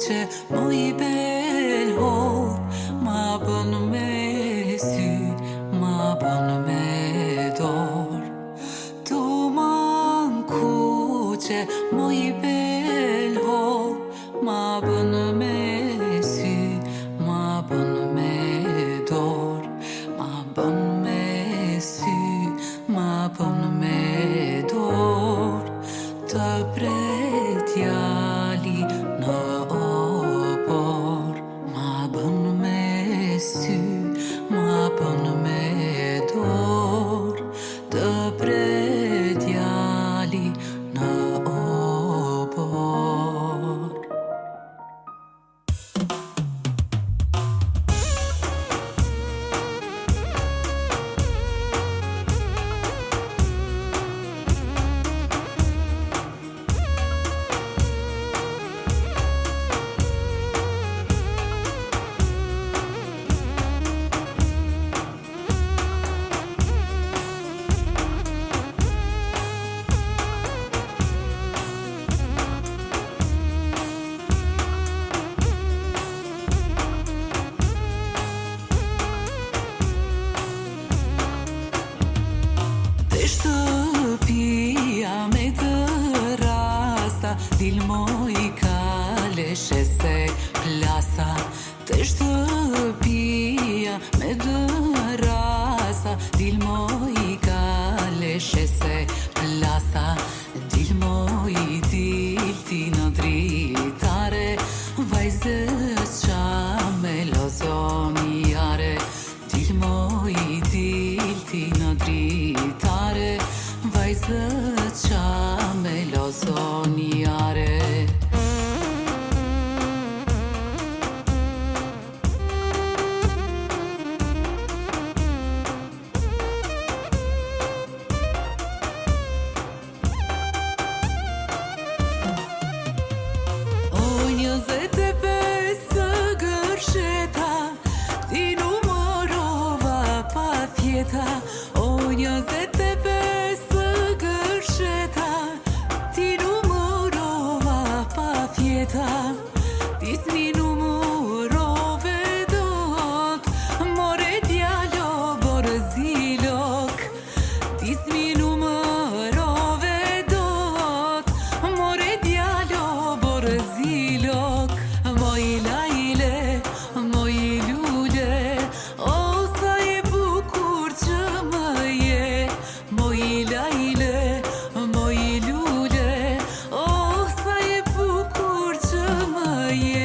kuqe, mo I bel hop, ma bën me sy, ma bën me dor. Tu man kuqe, mo I bel hop, ma bën me sy, ma bën me dor, ma bën me sy, ma bën me dor. Të pret djali në opor, ma bën me sy, ma bën me dor. Të pret djali në opor. Shtëpia me të rasta, dil moj kaleshe se plasa. Të shtëpia me të rasta, dil moj kaleshe se plasa. Dil moj dilti në dritare, vajzës qa me lozoni jare. Dil moj dilti në dritare, vajzët qa me lozoni jare. O 25 gërsheta, ti numërova pa fjeta. O 25 gërsheta, ti numërova pa fjeta. Ti s'mi numërove dot, more djalo borzilok. Ti s'mi numërove dot, more djalo borzilok. Moj lajle, moj lule, o sa e bukur që më je. Moj lajle, moj lule, o sa e bukur që më je.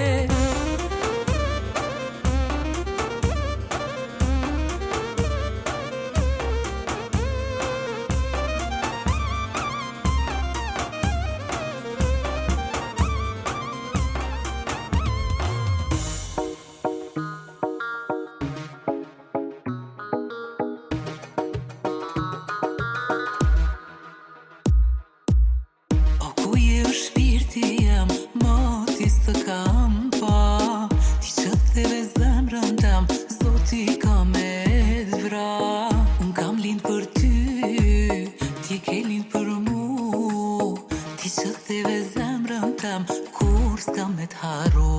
Ku je shpirti jem, mo ti së kam pa. Ti që theve zemrën tem, Zoti ka me vra. Unë kam lind për ty, ti ke lind për mu. Ti që theve zemrën tem, kur s'kam me t'haru.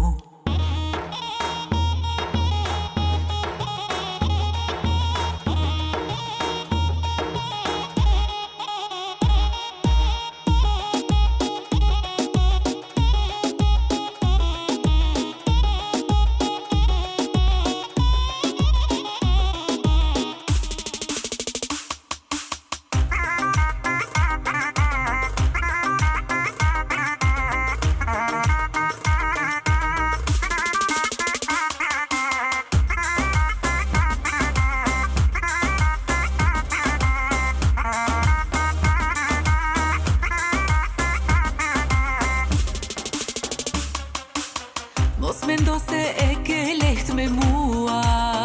Mos mendo se e ke leht me mua,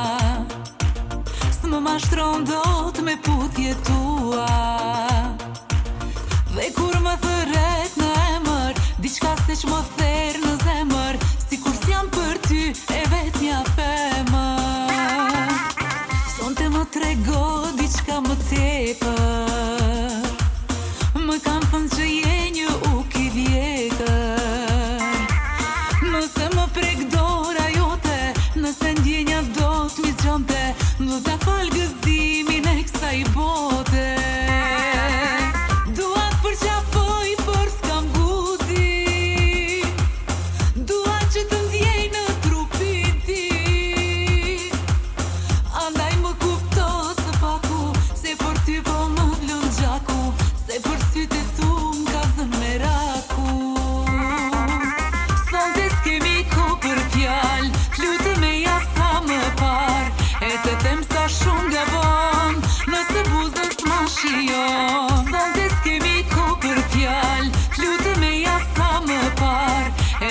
s'më mashtron dot me putje tua. Dhe kur më thëret në emër, diçka se që më therë në zemër, si kur s'jam për ty e vet nja femër. Sonte më trego diçka më tepër, më kam thënë që je një uk I vjetër.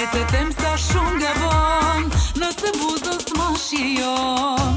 Te them sa shumë gabon nëse buzës ma shijon.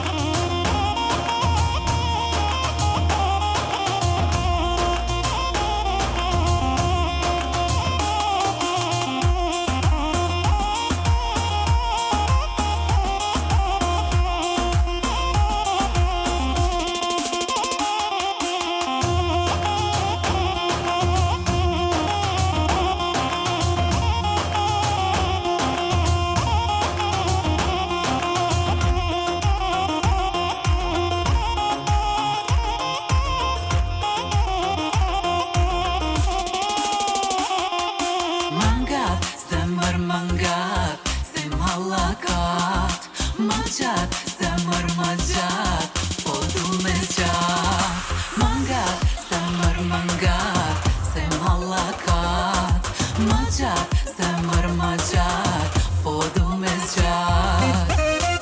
Zemër më ngat, se më hallakat. Më gjatë, zemër më gjatë, po du me gjatë. Më ngat, zemër më ngat, se më hallakat. Më gjatë, zemër më gjatë, po du me gjatë.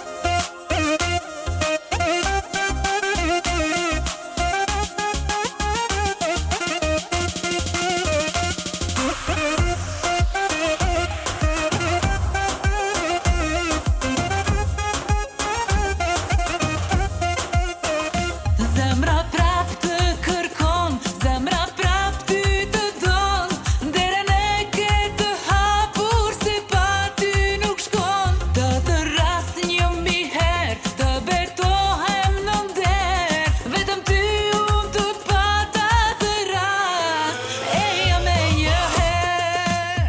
Zemra prap të kërkon, zemra prap ty të don. Derën e ke të hapur se pa ty nuk shkon. Të ras një mbi her, të betohem në nder. Vetëm ty unë të pata të ras, e jam e një her.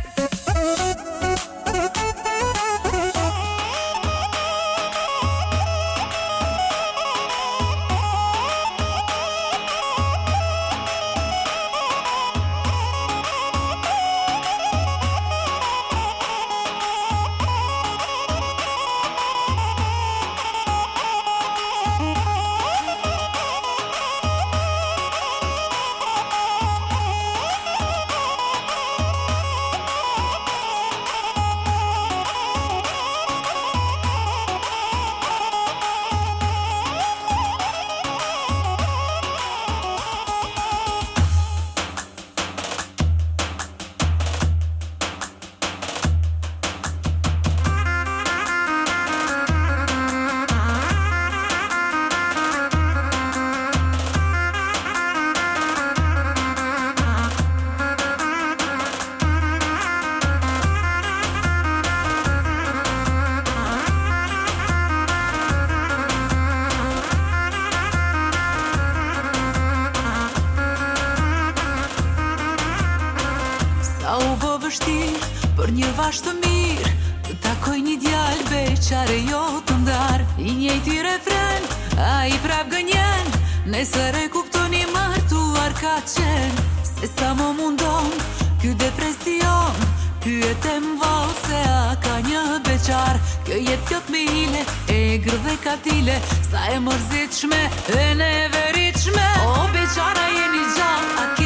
Sa u bë vështirë për një vash të mirë, të takoj një djalë beqare jo të ndar. I njëjti refren, a i prap gënjen, nesër e kuptoni martuar ka qenë. Se sa më mundon, ky depresion, pyetem vallë se a ka një beqar. Kjo jetë kjo t'mile, e grë katile, sa e mërzitshme, e neveritshme. O beqara jeni gjallë, a